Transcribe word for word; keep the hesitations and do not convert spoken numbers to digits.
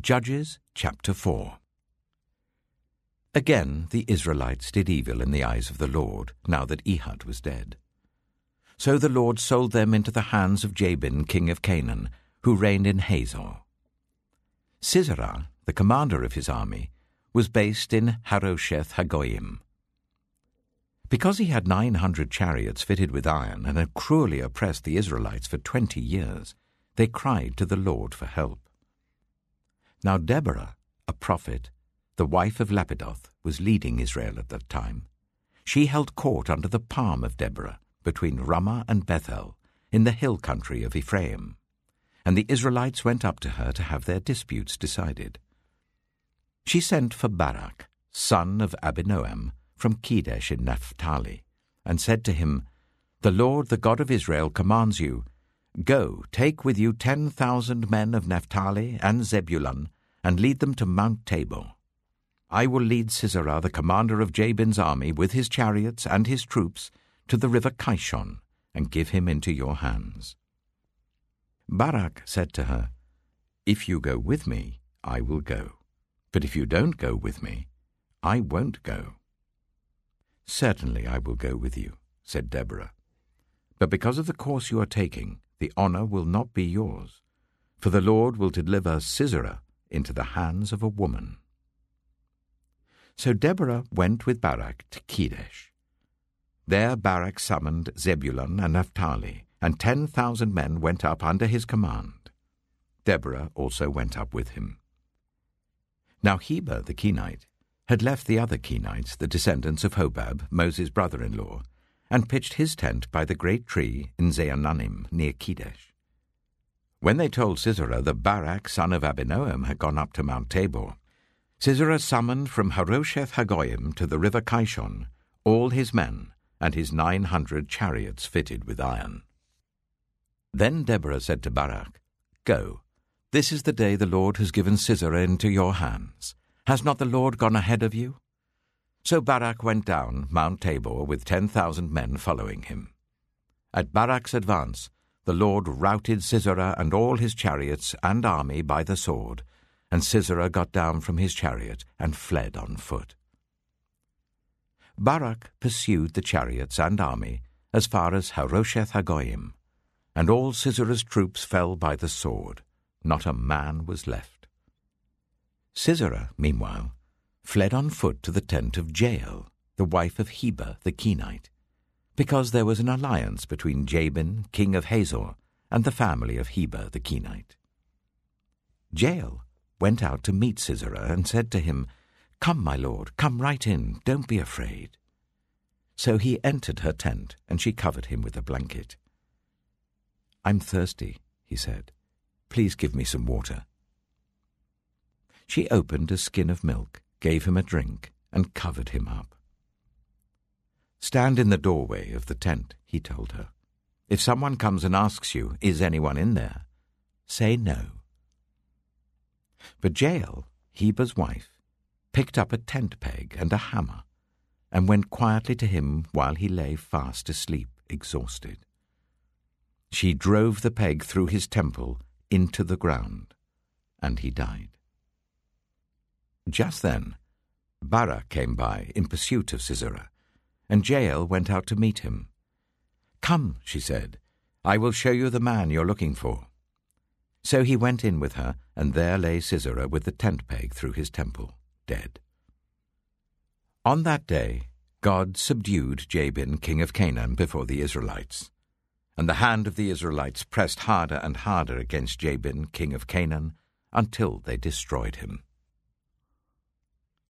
Judges chapter four. Again the Israelites did evil in the eyes of the Lord, now that Ehud was dead. So the Lord sold them into the hands of Jabin king of Canaan, who reigned in Hazor. Sisera, the commander of his army, was based in Harosheth Hagoyim. Because he had nine hundred chariots fitted with iron and had cruelly oppressed the Israelites for twenty years, they cried to the Lord for help. Now Deborah, a prophet, the wife of Lapidoth, was leading Israel at that time. She held court under the palm of Deborah, between Ramah and Bethel, in the hill country of Ephraim, and the Israelites went up to her to have their disputes decided. She sent for Barak, son of Abinoam, from Kedesh in Naphtali, and said to him, "The Lord, the God of Israel, commands you, Go, take with you ten thousand men of Naphtali and Zebulun, and lead them to Mount Tabor. I will lead Sisera, the commander of Jabin's army, with his chariots and his troops, to the river Kishon, and give him into your hands." Barak said to her, "If you go with me, I will go. But if you don't go with me, I won't go." "Certainly I will go with you," said Deborah. "But because of the course you are taking, the honor will not be yours, for the Lord will deliver Sisera into the hands of a woman." So Deborah went with Barak to Kedesh. There Barak summoned Zebulun and Naphtali, and ten thousand men went up under his command. Deborah also went up with him. Now Heber the Kenite had left the other Kenites, the descendants of Hobab, Moses' brother-in-law, and pitched his tent by the great tree in Zaanannim near Kedesh. When they told Sisera that Barak, son of Abinoam, had gone up to Mount Tabor, Sisera summoned from Harosheth Hagoyim to the river Kishon all his men and his nine hundred chariots fitted with iron. Then Deborah said to Barak, "Go, this is the day the Lord has given Sisera into your hands. Has not the Lord gone ahead of you?" So Barak went down Mount Tabor with ten thousand men following him. At Barak's advance, the Lord routed Sisera and all his chariots and army by the sword, and Sisera got down from his chariot and fled on foot. Barak pursued the chariots and army as far as Harosheth Hagoyim, and all Sisera's troops fell by the sword. Not a man was left. Sisera, meanwhile, fled on foot to the tent of Jael, the wife of Heber the Kenite, because there was an alliance between Jabin, king of Hazor, and the family of Heber the Kenite. Jael went out to meet Sisera and said to him, "Come, my lord, come right in, don't be afraid." So he entered her tent, and she covered him with a blanket. "I'm thirsty," he said. "Please give me some water." She opened a skin of milk, gave him a drink, and covered him up. "Stand in the doorway of the tent," he told her. "If someone comes and asks you, 'Is anyone in there?' say no." But Jael, Heber's wife, picked up a tent peg and a hammer, and went quietly to him while he lay fast asleep, exhausted. She drove the peg through his temple into the ground, and he died. Just then, Barak came by in pursuit of Sisera, and Jael went out to meet him. "Come," she said, "I will show you the man you're looking for." So he went in with her, and there lay Sisera with the tent peg through his temple, dead. On that day, God subdued Jabin, king of Canaan, before the Israelites. And the hand of the Israelites pressed harder and harder against Jabin, king of Canaan, until they destroyed him.